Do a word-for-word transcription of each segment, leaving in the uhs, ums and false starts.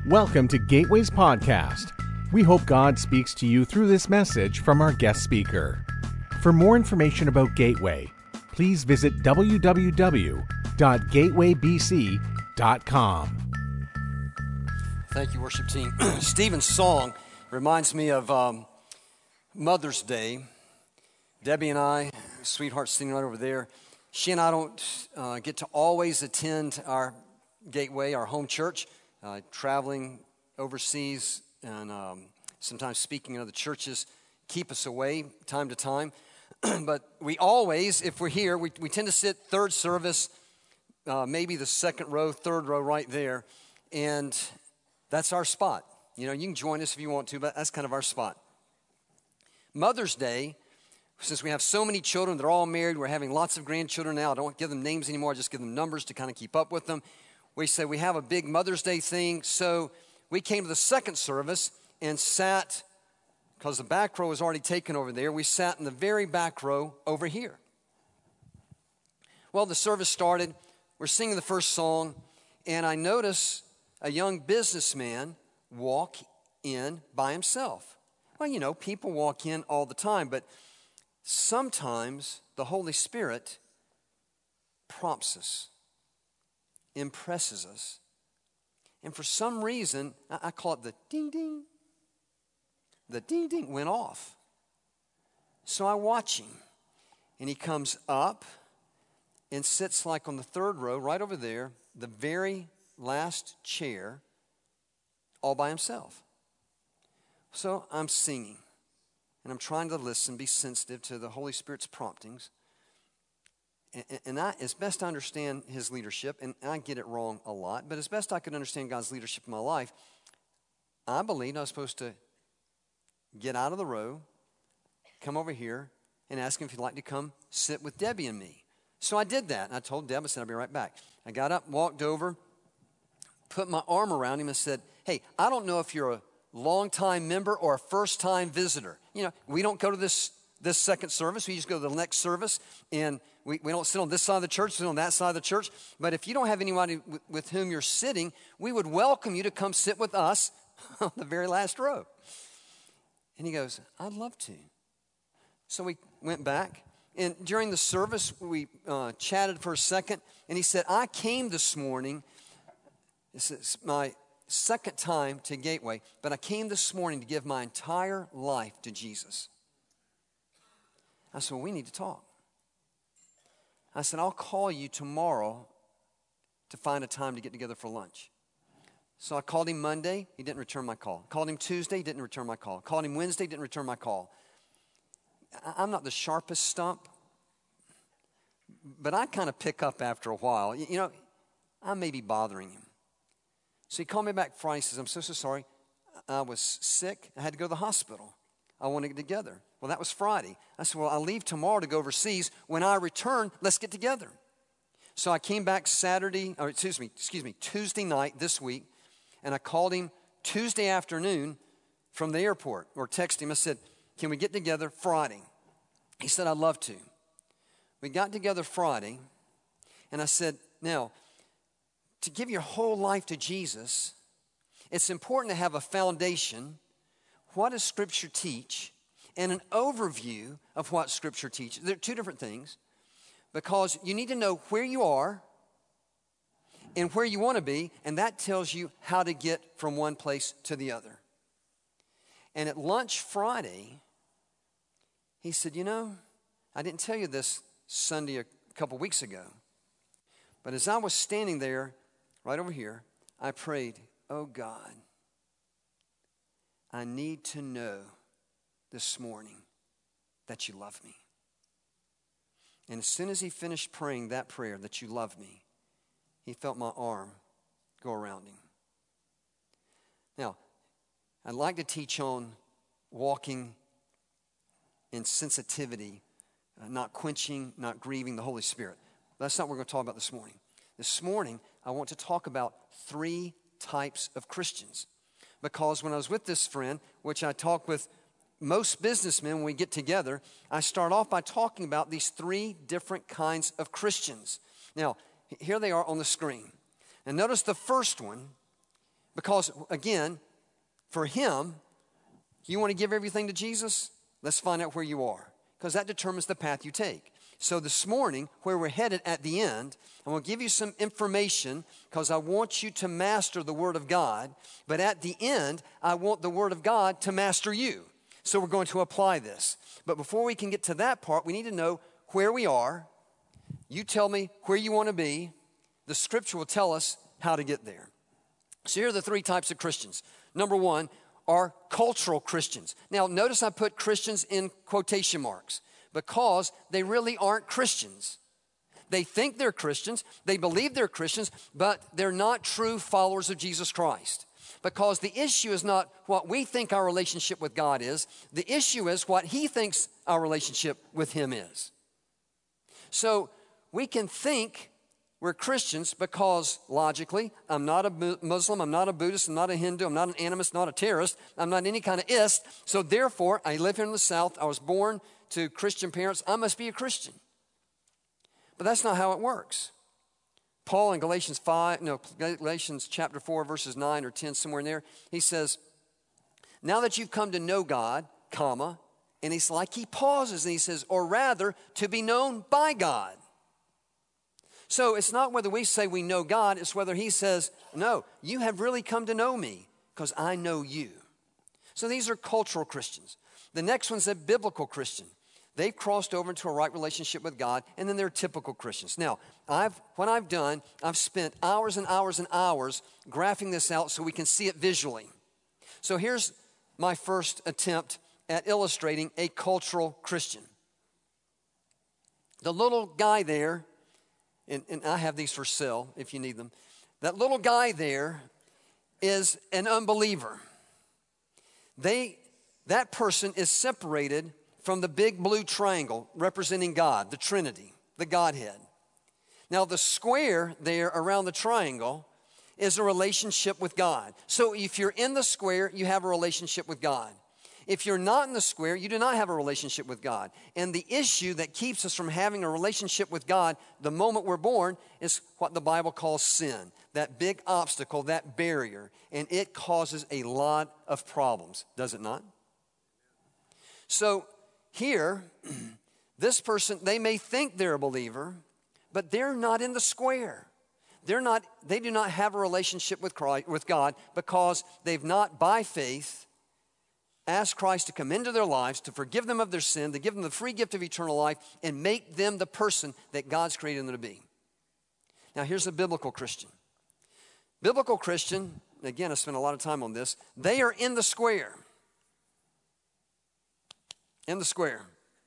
Welcome to Gateway's podcast. We hope God speaks to you through this message from our guest speaker. For more information about Gateway, please visit w w w dot gateway b c dot com. Thank you, worship team. Stephen's song reminds me of um, Mother's Day. Debbie and I, sweetheart sitting right over there, she and I don't uh, get to always attend our Gateway, our home church, uh, traveling overseas and um, sometimes speaking in other churches keep us away time to time. But we always, if we're here, we, we tend to sit third service, uh, maybe the second row, third row right there, and that's our spot. You know, you can join us if you want to, but that's kind of our spot. Mother's Day, since we have so many children, they're all married, we're having lots of grandchildren now. I don't give them names anymore, I just give them numbers to kind of keep up with them. We say we have a big Mother's Day thing, so we came to the second service and sat, because the back row was already taken over there, we sat in the very back row over here. Well, the service started, we're singing the first song, and I notice a young businessman walk in by himself. Well, you know, people walk in all the time, but sometimes the Holy Spirit prompts us, impresses us. And for some reason, I call it the ding ding. The ding ding went off. So I watch him. And he comes up and sits like on the third row, right over there, the very last chair, all by himself. So I'm singing. And I'm trying to listen, be sensitive to the Holy Spirit's promptings. And, and I, as best I understand his leadership, and I get it wrong a lot, but as best I could understand God's leadership in my life, I believed I was supposed to get out of the row, come over here, and ask him if he'd like to come sit with Debbie and me. So I did that. And I told Deb, I said, I'll be right back. I got up, walked over, put my arm around him and said, hey, I don't know if you're a long-time member or a first-time visitor. You know, we don't go to this this second service. We just go to the next service, and we, we don't sit on this side of the church, sit on that side of the church. But if you don't have anybody with, with whom you're sitting, we would welcome you to come sit with us on the very last row. And he goes, I'd love to. So we went back, and during the service, we uh, chatted for a second, and he said, I came this morning, this is my second time to Gateway, but I came this morning to give my entire life to Jesus. I said, well, we need to talk. I said, I'll call you tomorrow to find a time to get together for lunch. So I called him Monday, he didn't return my call. Called him Tuesday, he didn't return my call. Called him Wednesday, didn't return my call. I'm not the sharpest stump, but I kind of pick up after a while. You know, I may be bothering him. So he called me back Friday. He says, I'm so, so sorry. I was sick. I had to go to the hospital. I want to get together. Well, that was Friday. I said, well, I'll leave tomorrow to go overseas. When I return, let's get together. So I came back Saturday, or excuse me, excuse me, Tuesday night this week, and I called him Tuesday afternoon from the airport, or texted him. I said, can we get together Friday? He said, I'd love to. We got together Friday, and I said, now, to give your whole life to Jesus, it's important to have a foundation. What does Scripture teach? And an overview of what Scripture teaches. They're two different things, because you need to know where you are and where you want to be, and that tells you how to get from one place to the other. And at lunch Friday, he said, you know, I didn't tell you this Sunday a couple weeks ago, but as I was standing there, right over here, I prayed, oh God, I need to know this morning that you love me. And as soon as he finished praying that prayer, that you love me, he felt my arm go around him. Now, I'd like to teach on walking in sensitivity, uh, not quenching, not grieving the Holy Spirit. That's not what we're going to talk about this morning. This morning, I want to talk about three types of Christians. Because when I was with this friend, which I talk with most businessmen when we get together, I start off by talking about these three different kinds of Christians. Now, here they are on the screen. And notice the first one, Because, again, for him, you want to give everything to Jesus? Let's find out where you are, because that determines the path you take. So this morning, where we're headed at the end, I'm going to give you some information because I want you to master the Word of God. But at the end, I want the Word of God to master you. So we're going to apply this. But before we can get to that part, we need to know where we are. You tell me where you want to be. The Scripture will tell us how to get there. So here are the three types of Christians. Number one are cultural Christians. Now, notice I put Christians in quotation marks, because they really aren't Christians. They think they're Christians, they believe they're Christians, but they're not true followers of Jesus Christ. Because the issue is not what we think our relationship with God is. The issue is what He thinks our relationship with Him is. So we can think we're Christians because, logically, I'm not a Muslim, I'm not a Buddhist, I'm not a Hindu, I'm not an animist, not a terrorist, I'm not any kind of ist. So therefore, I live here in the South, I was born to Christian parents, I must be a Christian. But that's not how it works. Paul in Galatians five, no, Galatians chapter four, verses nine or ten, somewhere in there, he says, now that you've come to know God, comma, and he's like, he pauses and he says, or rather, to be known by God. So it's not whether we say we know God, it's whether he says, no, you have really come to know me because I know you. So these are cultural Christians. The next one's a biblical Christian. They've crossed over into a right relationship with God, and then they're typical Christians. Now, I've, what I've done, I've spent hours and hours and hours graphing this out so we can see it visually. So here's my first attempt at illustrating a cultural Christian. The little guy there, and, and I have these for sale if you need them. That little guy there is an unbeliever. They, that person is separated from the big blue triangle representing God, the Trinity, the Godhead. Now, the square there around the triangle is a relationship with God. So if you're in the square, you have a relationship with God. If you're not in the square, you do not have a relationship with God. And the issue that keeps us from having a relationship with God the moment we're born is what the Bible calls sin, that big obstacle, that barrier. And it causes a lot of problems, does it not? So here, this person, they may think they're a believer, but they're not in the square. They're not, they do not have a relationship with Christ, with God, because they've not, by faith, asked Christ to come into their lives, to forgive them of their sin, to give them the free gift of eternal life, and make them the person that God's created them to be. Now, here's a biblical Christian. Biblical Christian, again, I spent a lot of time on this, they are in the square. In the square.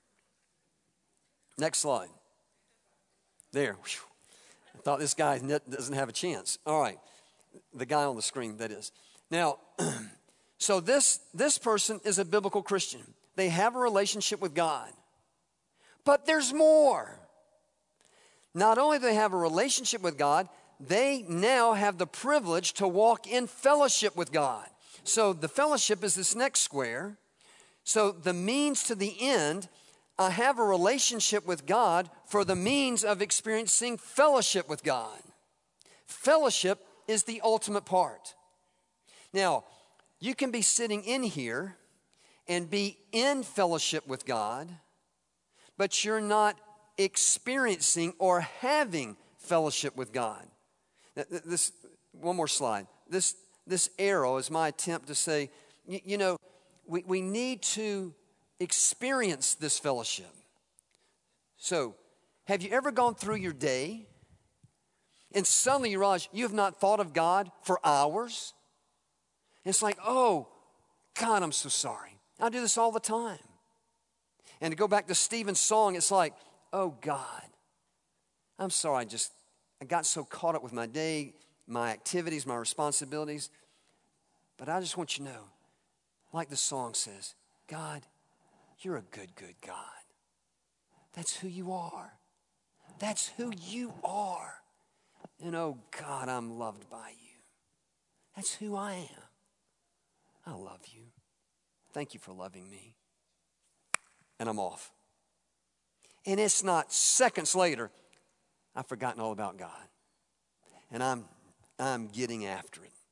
Next slide. There. Whew. I thought this guy doesn't have a chance. All right. The guy on the screen, that is. Now, so this, this person is a biblical Christian. They have a relationship with God. But there's more. Not only do they have a relationship with God, they now have the privilege to walk in fellowship with God. So the fellowship is this next square. So the means to the end, I have a relationship with God for the means of experiencing fellowship with God. Fellowship is the ultimate part. Now, you can be sitting in here and be in fellowship with God, but you're not experiencing or having fellowship with God. This, one more slide. This, this arrow is my attempt to say, you, you know, We, we need to experience this fellowship. So, have you ever gone through your day and suddenly you realize you have not thought of God for hours? It's like, oh, God, I'm so sorry. I do this all the time. And to go back to Stephen's song, it's like, oh, God, I'm sorry. I just, I got so caught up with my day, my activities, my responsibilities. But I just want you to know, like the song says, God, you're a good, good God. That's who you are. That's who you are. And oh, God, I'm loved by you. That's who I am. I love you. Thank you for loving me. And I'm off. And it's not seconds later, I've forgotten all about God. And I'm, I'm getting after it.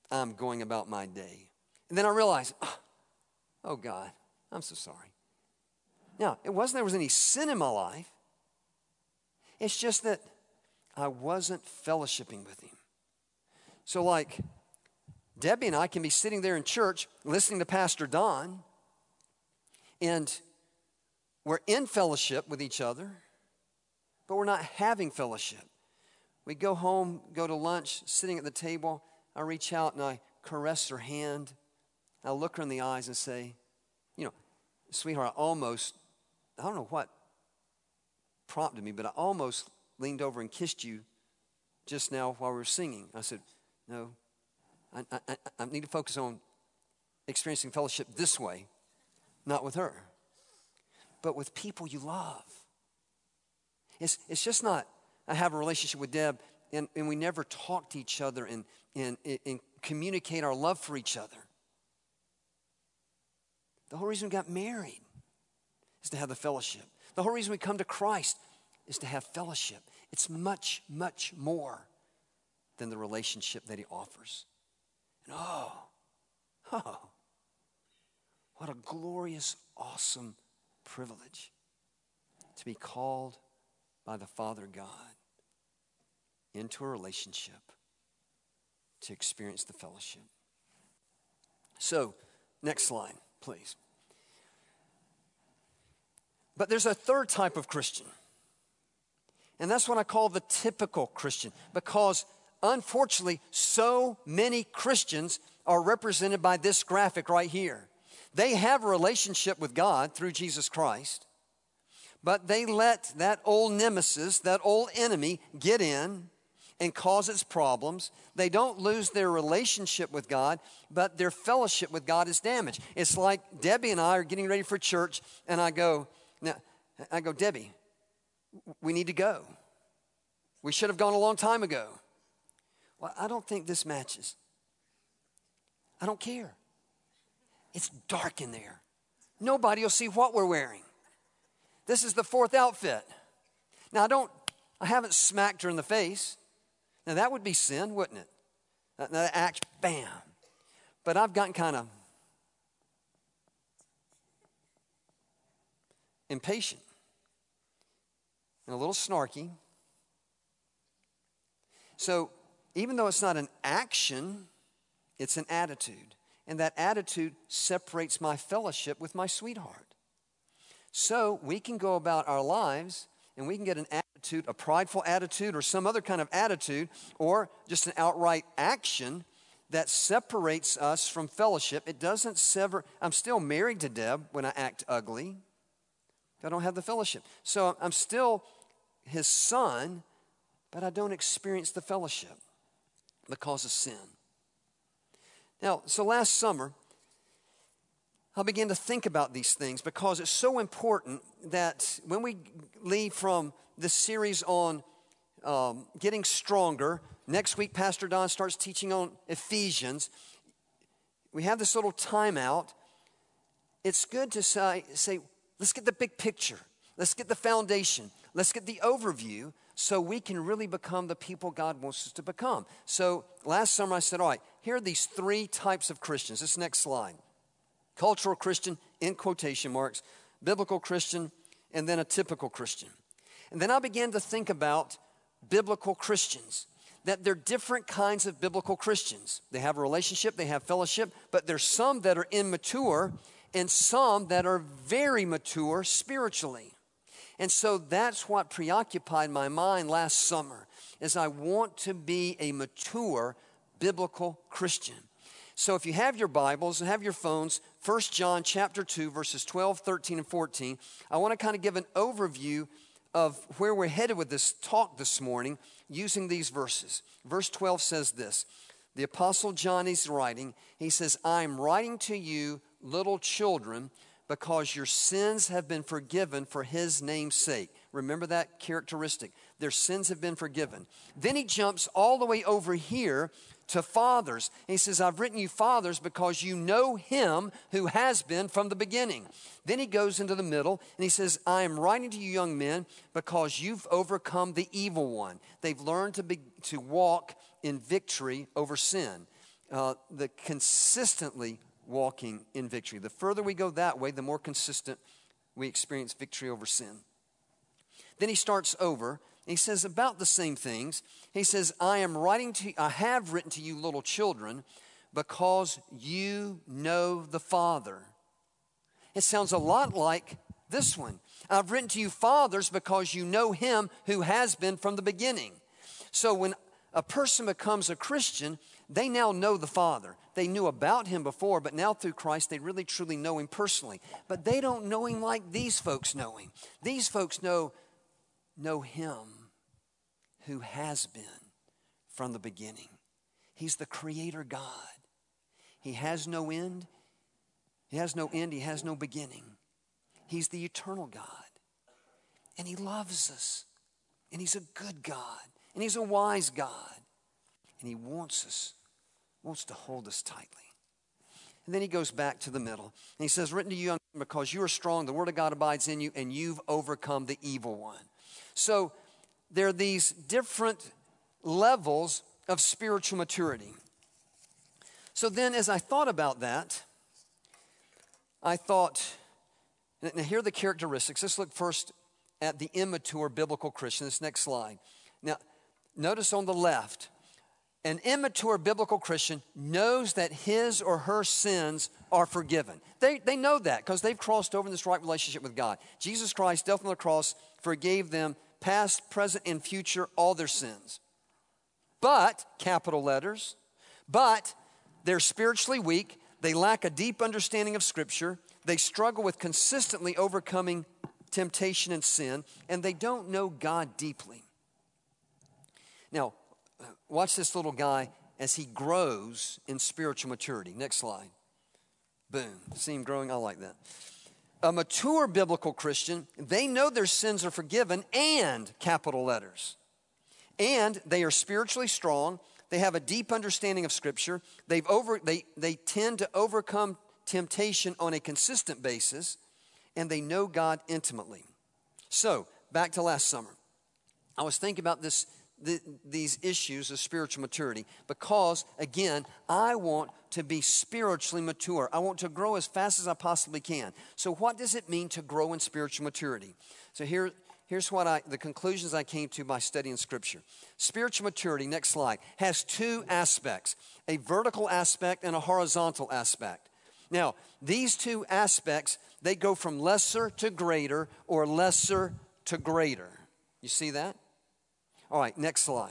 I'm going about my day. And then I realized, oh, oh God, I'm so sorry. Now, it wasn't there was any sin in my life. It's just that I wasn't fellowshipping with him. So like Debbie and I can be sitting there in church listening to Pastor Don, and we're in fellowship with each other, but we're not having fellowship. We go home, go to lunch, sitting at the table. I reach out and I caress her hand. I look her in the eyes and say, you know, sweetheart, I almost, I don't know what prompted me, but I almost leaned over and kissed you just now while we were singing. I said, no, I, I, I need to focus on experiencing fellowship this way, not with her, but with people you love. It's, it's just not, I have a relationship with Deb and, and we never talk to each other and, and, and communicate our love for each other. The whole reason we got married is to have the fellowship. The whole reason we come to Christ is to have fellowship. It's much, much more than the relationship that he offers. And oh, oh, what a glorious, awesome privilege to be called by the Father God into a relationship to experience the fellowship. So, next slide, please. But there's a third type of Christian. And that's what I call the typical Christian, because unfortunately, so many Christians are represented by this graphic right here. They have a relationship with God through Jesus Christ, but they let that old nemesis, that old enemy, get in and cause its problems. They don't lose their relationship with God, but their fellowship with God is damaged. It's like Debbie and I are getting ready for church, and I go, now, I go, Debbie, we need to go. We should have gone a long time ago. Well, I don't think this matches. I don't care. It's dark in there. Nobody will see what we're wearing. This is the fourth outfit. Now, I don't, I haven't smacked her in the face. Now, that would be sin, wouldn't it? That, that act, bam. But I've gotten kind of impatient and a little snarky. So, even though it's not an action, it's an attitude. And that attitude separates my fellowship with my sweetheart. So we can go about our lives and we can get an attitude, a prideful attitude or some other kind of attitude, or just an outright action that separates us from fellowship. It doesn't sever. I'm still married to Deb when I act ugly. I don't have the fellowship. So I'm still his son, but I don't experience the fellowship because of sin. Now, so last summer, I began to think about these things because it's so important that when we leave from this series on um, getting stronger, next week Pastor Don starts teaching on Ephesians. We have this little timeout. It's good to say, say, let's get the big picture. Let's get the foundation. Let's get the overview so we can really become the people God wants us to become. So last summer I said, all right, here are these three types of Christians. This next slide. Cultural Christian, in quotation marks, biblical Christian, and then a typical Christian. And then I began to think about biblical Christians, that they're different kinds of biblical Christians. They have a relationship, they have fellowship, but there's some that are immature and some that are very mature spiritually. And so that's what preoccupied my mind last summer, is I want to be a mature biblical Christian. So if you have your Bibles and have your phones, First John chapter two, verses twelve, thirteen, and fourteen, I want to kind of give an overview of where we're headed with this talk this morning using these verses. Verse twelve says this, the Apostle John is writing, he says, I'm writing to you, little children, because your sins have been forgiven for his name's sake. Remember that characteristic. Their sins have been forgiven. Then he jumps all the way over here to fathers. And he says, I've written you fathers because you know him who has been from the beginning. Then he goes into the middle and he says, I am writing to you young men because you've overcome the evil one. They've learned to be, to walk in victory over sin. uh, the consistently walking in victory. The further we go that way, the more consistent we experience victory over sin. Then he starts over. He says about the same things. He says, I am writing to, I have written to you, little children, because you know the Father. It sounds a lot like this one. I've written to you, fathers, because you know him who has been from the beginning. So when a person becomes a Christian, they now know the Father. They knew about him before, but now through Christ, they really truly know him personally. But they don't know him like these folks know him. These folks know, know him who has been from the beginning. He's the Creator God. He has no end. He has no end. He has no beginning. He's the eternal God. And he loves us. And he's a good God. And he's a wise God. And he wants us, wants to hold us tightly. And then he goes back to the middle. And he says, written to you because you are strong, the word of God abides in you, and you've overcome the evil one. So there are these different levels of spiritual maturity. So then as I thought about that, I thought, now here are the characteristics. Let's look first at the immature biblical Christian. This next slide. Now, notice on the left, an immature biblical Christian knows that his or her sins are forgiven. They, they know that because they've crossed over in this right relationship with God. Jesus Christ, death on the cross, forgave them past, present, and future, all their sins. But, capital letters, but they're spiritually weak. They lack a deep understanding of Scripture. They struggle with consistently overcoming temptation and sin, and they don't know God deeply. Now, watch this little guy as he grows in spiritual maturity. Next slide. Boom. See him growing? I like that. A mature biblical Christian, they know their sins are forgiven and, capital letters, and they are spiritually strong. They have a deep understanding of Scripture. They've over, they, they tend to overcome temptation on a consistent basis, and they know God intimately. So, back to last summer. I was thinking about this, the, these issues of spiritual maturity because, again, I want to be spiritually mature. I want to grow as fast as I possibly can. So what does it mean to grow in spiritual maturity? So here, here's what I, the conclusions I came to by studying Scripture. Spiritual maturity, next slide, has two aspects, a vertical aspect and a horizontal aspect. Now, these two aspects, they go from lesser to greater or lesser to greater. You see that? All right, next slide.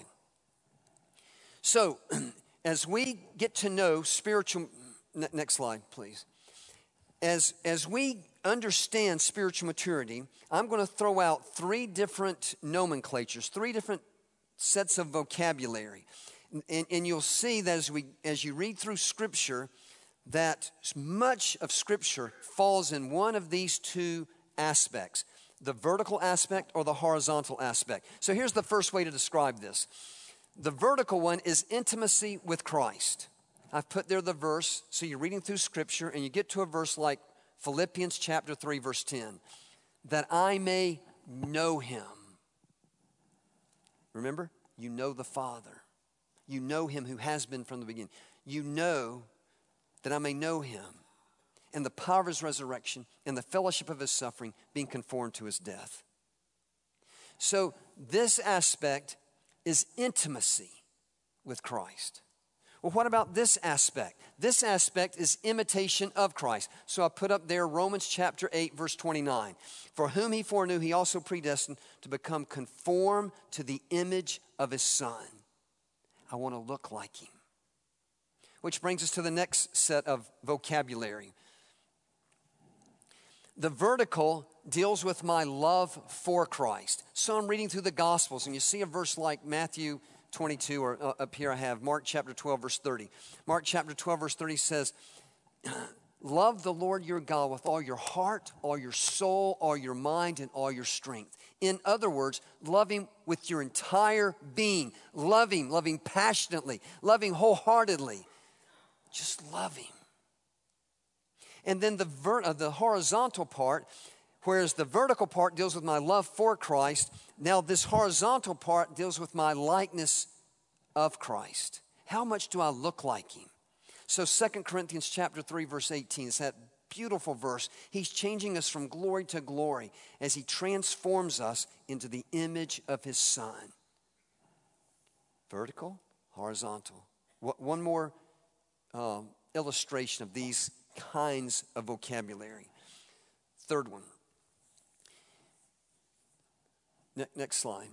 So, as we get to know spiritual, next slide, please. As, as we understand spiritual maturity, I'm going to throw out three different nomenclatures, three different sets of vocabulary. And, and you'll see that as, we, as you read through Scripture, that much of Scripture falls in one of these two aspects, the vertical aspect or the horizontal aspect. So here's the first way to describe this. The vertical one is intimacy with Christ. I've put there the verse, so you're reading through Scripture and you get to a verse like Philippians chapter three, verse ten, that I may know him. Remember, you know the Father. You know him who has been from the beginning. You know that I may know him and the power of his resurrection and the fellowship of his suffering, being conformed to his death. So this aspect is intimacy with Christ. Well, what about this aspect? This aspect is imitation of Christ. So I put up there Romans chapter eight, verse twenty-nine. For whom he foreknew, he also predestined to become conformed to the image of his Son. I want to look like him. Which brings us to the next set of vocabulary. The vertical deals with my love for Christ. So I'm reading through the Gospels, and you see a verse like Matthew twenty-two, or uh, up here I have Mark chapter twelve, verse thirty. Mark chapter twelve, verse thirty says, love the Lord your God with all your heart, all your soul, all your mind, and all your strength. In other words, love him with your entire being. Love him, love him passionately, love him wholeheartedly. Just love him. And then the, ver- uh, the horizontal part, whereas the vertical part deals with my love for Christ, now this horizontal part deals with my likeness of Christ. How much do I look like him? So Second Corinthians chapter three, verse eighteen, it's that beautiful verse. He's changing us from glory to glory as he transforms us into the image of his Son. Vertical, horizontal. One more um, illustration of these kinds of vocabulary. Third one. Ne- next slide.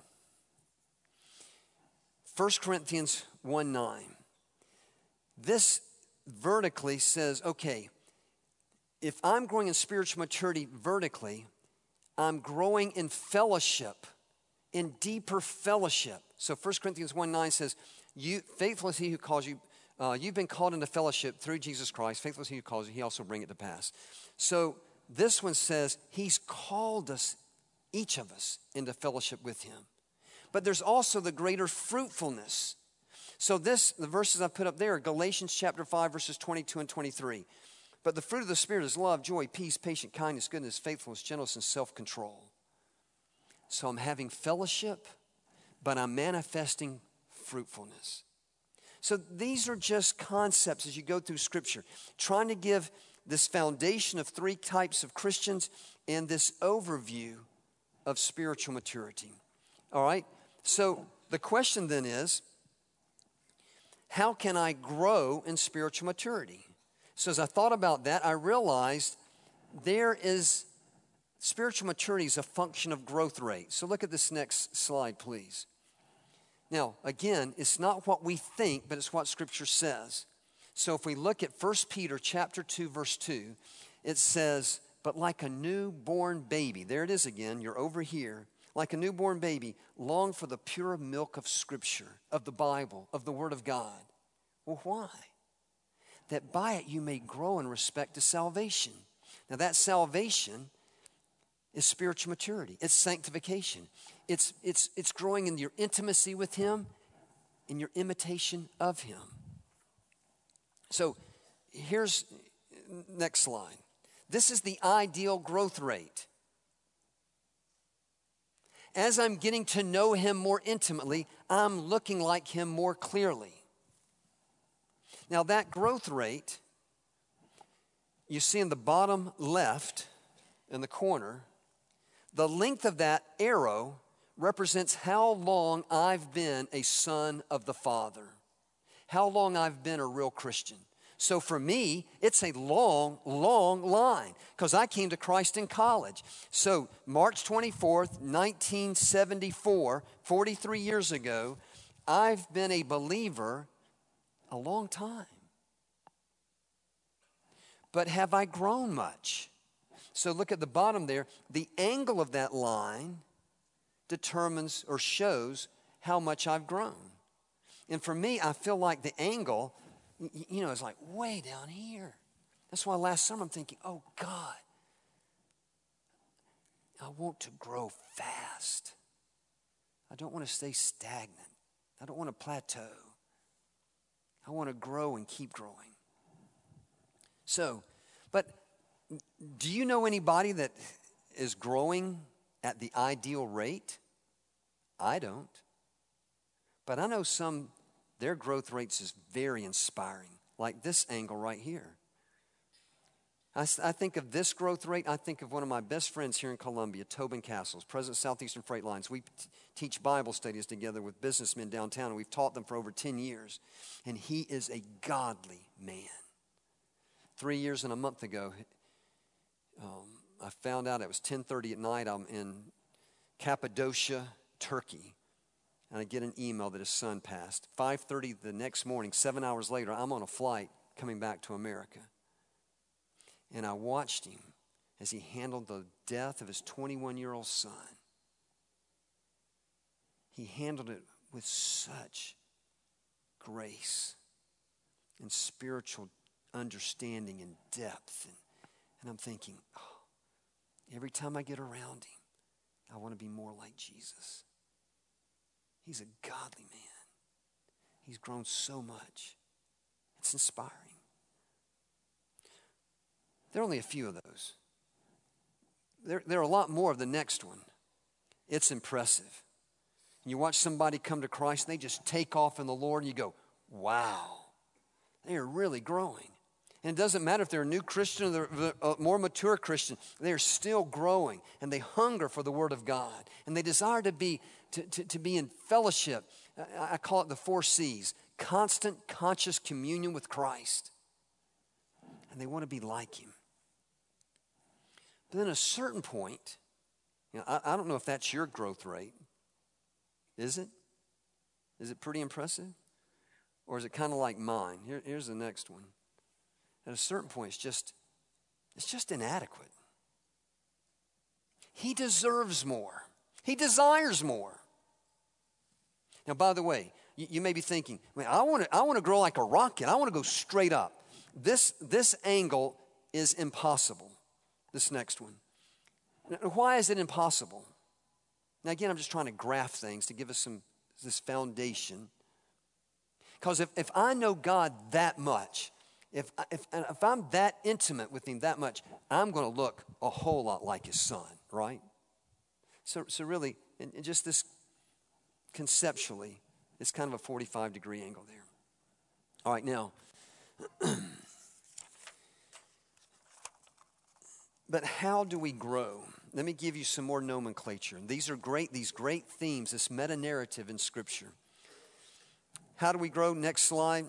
First Corinthians one nine. This vertically says, okay, if I'm growing in spiritual maturity vertically, I'm growing in fellowship, in deeper fellowship. So First Corinthians one nine says, "You faithful is he who calls you, uh, you've been called into fellowship through Jesus Christ. Faithful is he who calls you, he also bring it to pass." So this one says, he's called us, each of us, into fellowship with him. But there's also the greater fruitfulness. So this, the verses I put up there, Galatians chapter five, verses twenty-two and twenty-three. But the fruit of the Spirit is love, joy, peace, patience, kindness, goodness, faithfulness, gentleness, and self-control. So I'm having fellowship, but I'm manifesting fruitfulness. So these are just concepts as you go through Scripture, trying to give this foundation of three types of Christians and this overview of spiritual maturity. All right? So the question then is, how can I grow in spiritual maturity? So as I thought about that, I realized there is, spiritual maturity is a function of growth rate. So look at this next slide, please. Now, again, it's not what we think, but it's what Scripture says. So if we look at First Peter chapter two, verse two, it says, "But like a newborn baby," there it is again, you're over here, "like a newborn baby, long for the pure milk of Scripture, of the Bible, of the Word of God." Well, why? "That by it you may grow in respect to salvation." Now that salvation is spiritual maturity. It's sanctification. It's, it's, it's growing in your intimacy with him, in your imitation of him. So here's, next slide. This is the ideal growth rate. As I'm getting to know him more intimately, I'm looking like him more clearly. Now that growth rate, you see in the bottom left in the corner, the length of that arrow represents how long I've been a son of the Father, how long I've been a real Christian. So for me, it's a long, long line because I came to Christ in college. So March twenty-fourth, nineteen seventy-four, forty-three years ago, I've been a believer a long time. But have I grown much? So look at the bottom there. The angle of that line determines or shows how much I've grown. And for me, I feel like the angle, you know, is like way down here. That's why last summer I'm thinking, oh God, I want to grow fast. I don't want to stay stagnant. I don't want to plateau. I want to grow and keep growing. So, but do you know anybody that is growing at the ideal rate? I don't. But I know some, their growth rates is very inspiring, like this angle right here. I, I think of this growth rate, I think of one of my best friends here in Columbia, Tobin Castles, president of Southeastern Freight Lines. We t- teach Bible studies together with businessmen downtown, and we've taught them for over ten years. And he is a godly man. Three years and a month ago, um, I found out it was ten thirty at night. I'm in Cappadocia, Turkey. And I get an email that his son passed. five thirty the next morning, seven hours later, I'm on a flight coming back to America. And I watched him as he handled the death of his twenty-one-year-old son. He handled it with such grace and spiritual understanding and depth. And, and I'm thinking, oh, every time I get around him, I want to be more like Jesus. He's a godly man. He's grown so much. It's inspiring. There are only a few of those. There, there are a lot more of the next one. It's impressive. And you watch somebody come to Christ and they just take off in the Lord and you go, wow, They are really growing. And it doesn't matter if they're a new Christian or they're a more mature Christian. They are still growing, and they hunger for the Word of God. And they desire to be, to, to, to be in fellowship. I call it the four C's. Constant, conscious communion with Christ. And they want to be like Him. But then at a certain point, you know, I, I don't know if that's your growth rate. Is it? Is it pretty impressive? Or is it kind of like mine? Here, here's the next one. At a certain point, it's just, it's just inadequate. He deserves more. He desires more. Now, by the way, you, you may be thinking, man, I want to I want to grow like a rocket. I want to go straight up. This, this angle is impossible, this next one. Now, why is it impossible? Now, again, I'm just trying to graph things to give us some this foundation. Because if, if I know God that much, if, if, if I'm that intimate with Him that much, I'm going to look a whole lot like His Son, right? So, so really, and, and just this conceptually, it's kind of a forty-five degree angle there. All right, now, but how do we grow? Let me give you some more nomenclature. These are great, these great themes, this meta-narrative in Scripture. How do we grow? Next slide.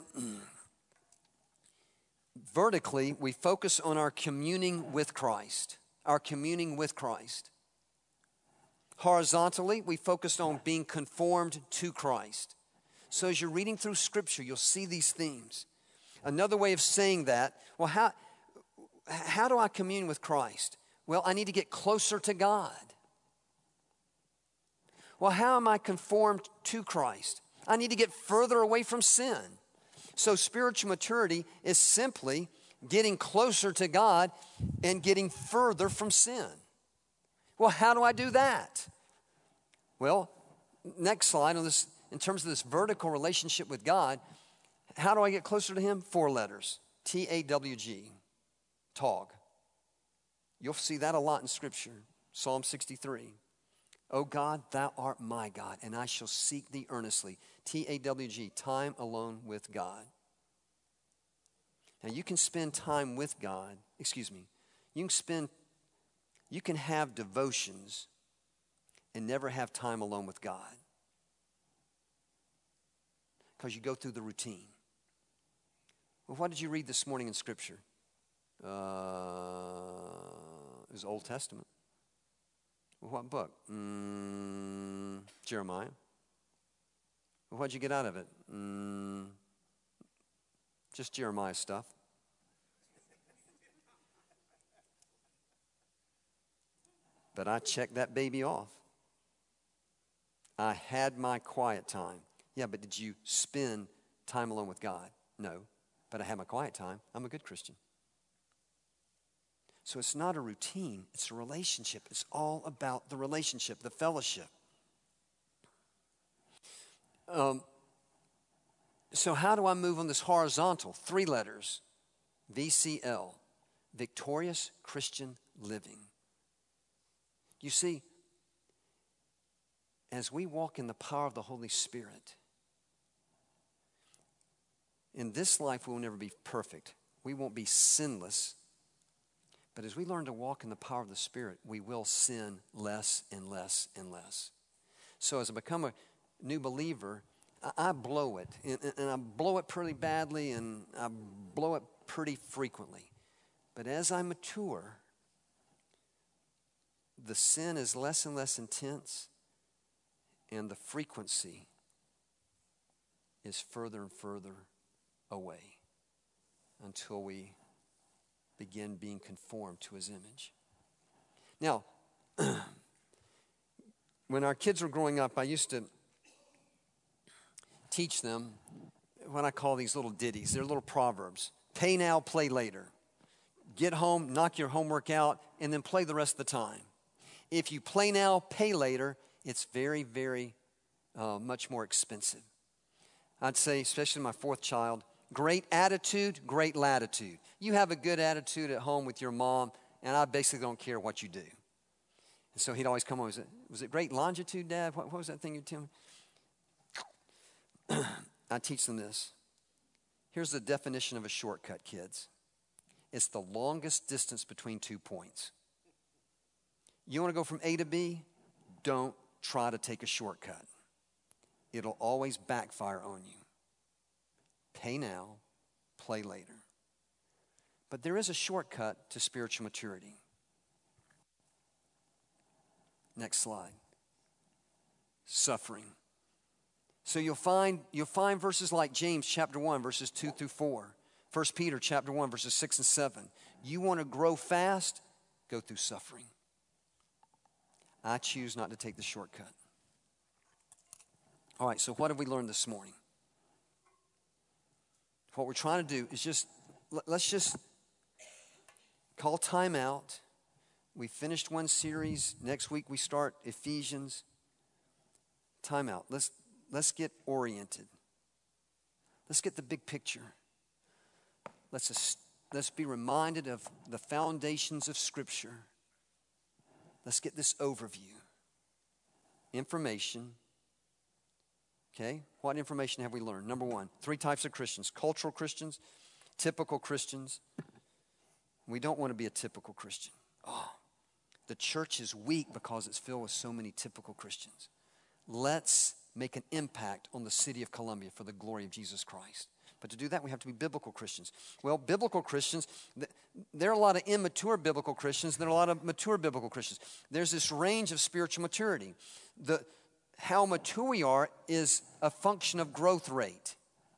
Vertically, we focus on our communing with Christ. Our communing with Christ. Horizontally, we focus on being conformed to Christ. So as you're reading through Scripture, you'll see these themes. Another way of saying that, well, how, how do I commune with Christ? Well, I need to get closer to God. Well, how am I conformed to Christ? I need to get further away from sin. So spiritual maturity is simply getting closer to God and getting further from sin. Well, how do I do that? Well, next slide on this, in terms of this vertical relationship with God, how do I get closer to Him? Four letters. T A W G. Tawg. You'll see that a lot in Scripture. Psalm sixty-three. O God, thou art my God, and I shall seek thee earnestly. T A W G, time alone with God. Now you can spend time with God, excuse me, you can spend, you can have devotions and never have time alone with God. Because you go through the routine. Well, what did you read this morning in Scripture? Uh, it was Old Testament. Well, what book? Mm, Jeremiah. Well, what'd you get out of it? Mm, just Jeremiah stuff. But I checked that baby off. I had my quiet time. Yeah, but did you spend time alone with God? No, but I had my quiet time. I'm a good Christian. So it's not a routine, it's a relationship. It's all about the relationship, the fellowship. Um, so how do I move on this horizontal? Three letters, V C L, victorious Christian living. You see, as we walk in the power of the Holy Spirit, in this life we will never be perfect. We won't be sinless. But as we learn to walk in the power of the Spirit, we will sin less and less and less. So as I become a new believer, I, I blow it. And, and I blow it pretty badly, and I blow it pretty frequently. But as I mature, the sin is less and less intense, and the frequency is further and further away until we begin being conformed to His image. Now, when our kids were growing up, I used to teach them what I call these little ditties. They're little proverbs. Pay now, play later. Get home, knock your homework out, and then play the rest of the time. If you play now, pay later, it's very, very uh, much more expensive. I'd say, especially my fourth child, great attitude, great latitude. You have a good attitude at home with your mom, and I basically don't care what you do. And so he'd always come home and say, was it great longitude, Dad? What, what was that thing you were telling me? I teach them this. Here's the definition of a shortcut, kids. It's the longest distance between two points. You want to go from A to B? Don't try to take a shortcut. It'll always backfire on you. Pay now, play later. But there is a shortcut to spiritual maturity. Next slide. Suffering. So you'll find, you'll find verses like James chapter one, verses two through four. First Peter chapter one, verses six and seven. You want to grow fast? Go through suffering. I choose not to take the shortcut. All right, so what have we learned this morning? What we're trying to do is just, let's just call time out. We finished one series. Next week we start Ephesians. Time out. Let's, let's get oriented. Let's get the big picture. Let's, just, let's be reminded of the foundations of Scripture. Let's get this overview. Information. Okay, what information have we learned? Number one, three types of Christians. Cultural Christians, typical Christians. We don't want to be a typical Christian. Oh, the church is weak because it's filled with so many typical Christians. Let's make an impact on the city of Columbia for the glory of Jesus Christ. But to do that, we have to be biblical Christians. Well, biblical Christians, there are a lot of immature biblical Christians, there are a lot of mature biblical Christians. There's this range of spiritual maturity. The How mature we are is a function of growth rate.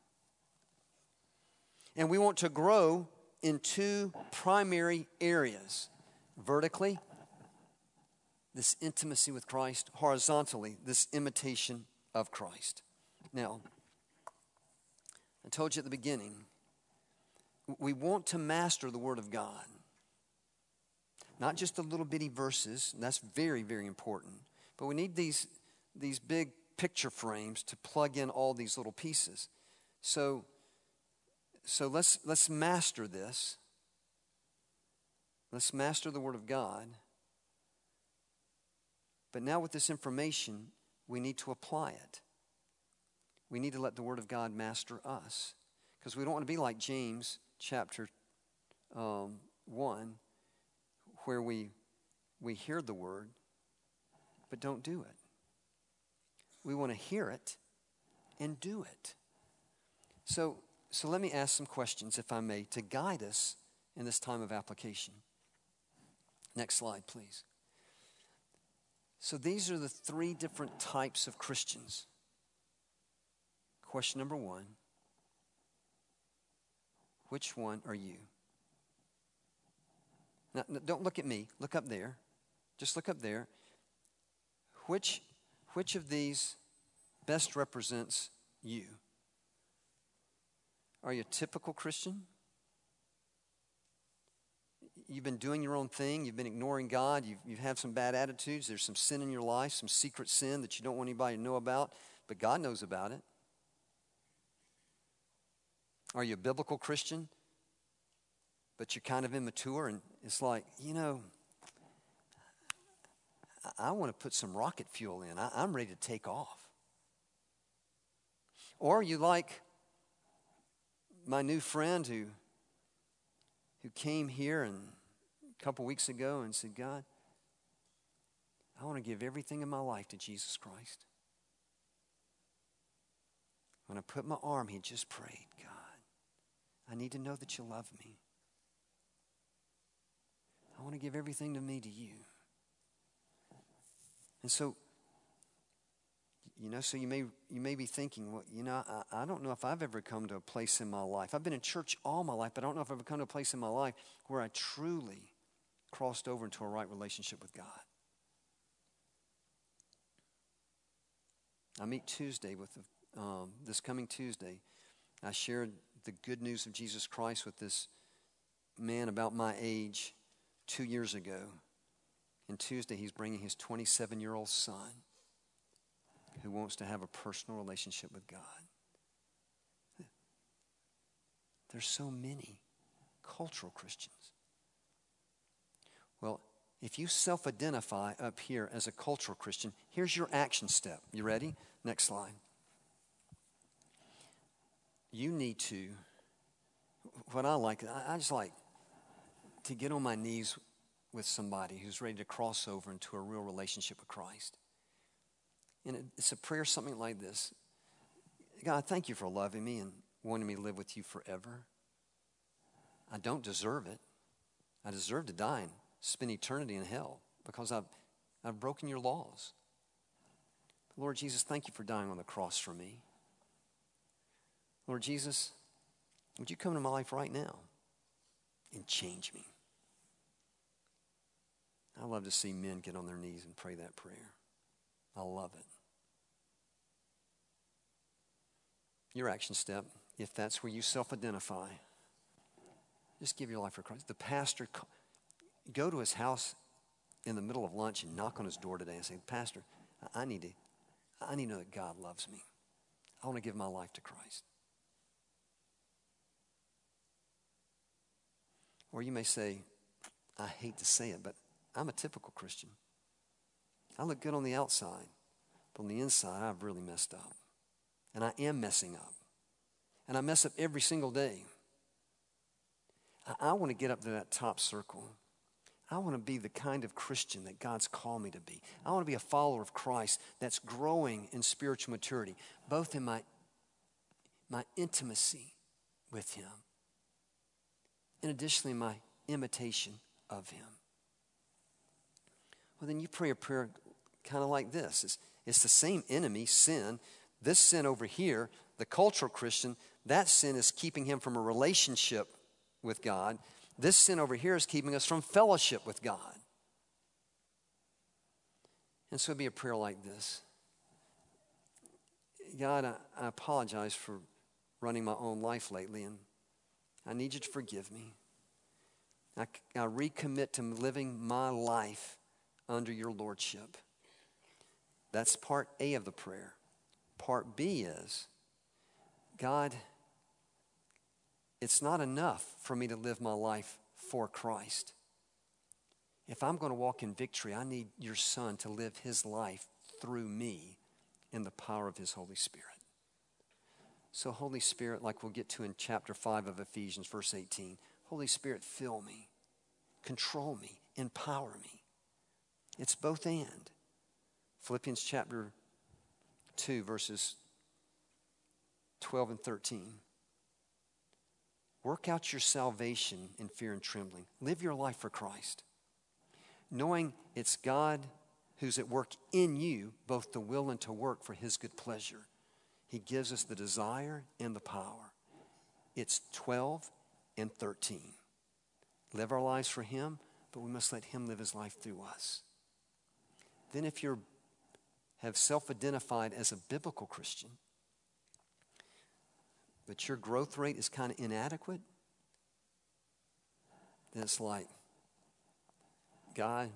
And we want to grow in two primary areas. Vertically, this intimacy with Christ. Horizontally, this imitation of Christ. Now, I told you at the beginning, we want to master the Word of God. Not just the little bitty verses, and that's very, very important. But we need these these big picture frames to plug in all these little pieces. So, so let's, let's master this. Let's master the Word of God. But now with this information, we need to apply it. We need to let the Word of God master us. Because we don't want to be like James chapter um, one, where we, we hear the Word, but don't do it. We want to hear it and do it. So, so let me ask some questions, if I may, to guide us in this time of application. Next slide, please. So these are the three different types of Christians. Question number one. Which one are you? Now, don't look at me. Look up there. Just look up there. Which Which of these best represents you? Are you a typical Christian? You've been doing your own thing. You've been ignoring God. You've, you've had some bad attitudes. There's some sin in your life, some secret sin that you don't want anybody to know about, but God knows about it. Are you a biblical Christian, but you're kind of immature, and it's like, you know, I want to put some rocket fuel in. I, I'm ready to take off. Or you like my new friend who, who came here and a couple weeks ago and said, God, I want to give everything in my life to Jesus Christ. When I put my arm, he just prayed, God, I need to know that you love me. I want to give everything to me to you. And so, you know, so you may you may be thinking, well, you know, I, I don't know if I've ever come to a place in my life. I've been in church all my life, but I don't know if I've ever come to a place in my life where I truly crossed over into a right relationship with God. I meet Tuesday with the, um, this coming Tuesday. I shared the good news of Jesus Christ with this man about my age two years ago. And Tuesday, he's bringing his twenty-seven-year-old son who wants to have a personal relationship with God. There's so many cultural Christians. Well, if you self-identify up here as a cultural Christian, here's your action step. You ready? Next slide. You need to what I like, I, I just like to get on my knees with somebody who's ready to cross over into a real relationship with Christ. And it, it's a prayer something like this. God, thank you for loving me and wanting me to live with you forever. I don't deserve it. I deserve to die and spend eternity in hell because I've, I've broken your laws. Lord Jesus, thank you for dying on the cross for me. Lord Jesus, would you come into my life right now and change me? I love to see men get on their knees and pray that prayer. I love it. Your action step, if that's where you self-identify, just give your life for Christ. The pastor, go to his house in the middle of lunch and knock on his door today and say, Pastor, I need to, I need to know that God loves me. I want to give my life to Christ. Or you may say, I hate to say it, but I'm a typical Christian. I look good on the outside, but on the inside, I've really messed up. And I am messing up. And I mess up every single day. I, I want to get up to that top circle. I want to be the kind of Christian that God's called me to be. I want to be a follower of Christ that's growing in spiritual maturity, both in my, my intimacy with him and additionally my imitation of him. Well, then you pray a prayer kind of like this. It's, it's the same enemy, sin. This sin over here, the cultural Christian, that sin is keeping him from a relationship with God. This sin over here is keeping us from fellowship with God. And so it'd be a prayer like this. God, I, I apologize for running my own life lately, and I need you to forgive me. I, I recommit to living my life under your lordship. That's part A of the prayer. Part B is, God, it's not enough for me to live my life for Christ. If I'm going to walk in victory, I need your Son to live his life through me in the power of his Holy Spirit. So Holy Spirit, like we'll get to in chapter five of Ephesians, verse eighteen, Holy Spirit, fill me, control me, empower me. It's both and. Philippians chapter two, verses twelve and thirteen. Work out your salvation in fear and trembling. Live your life for Christ, knowing it's God who's at work in you, both to will and to work for his good pleasure. He gives us the desire and the power. It's twelve and thirteen. Live our lives for him, but we must let him live his life through us. Then if you have self-identified as a biblical Christian, but your growth rate is kind of inadequate, then it's like, God,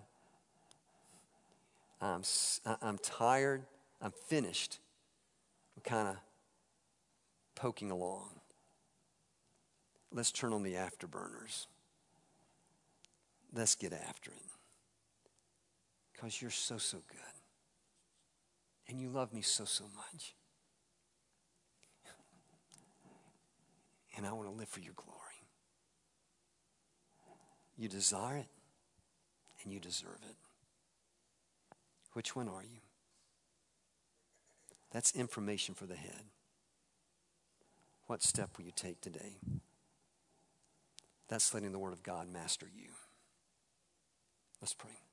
I'm, I'm tired, I'm finished. I'm kind of poking along. Let's turn on the afterburners. Let's get after it. Because you're so, so good. And you love me so, so much. And I want to live for your glory. You desire it, and you deserve it. Which one are you? That's information for the head. What step will you take today? That's letting the Word of God master you. Let's pray.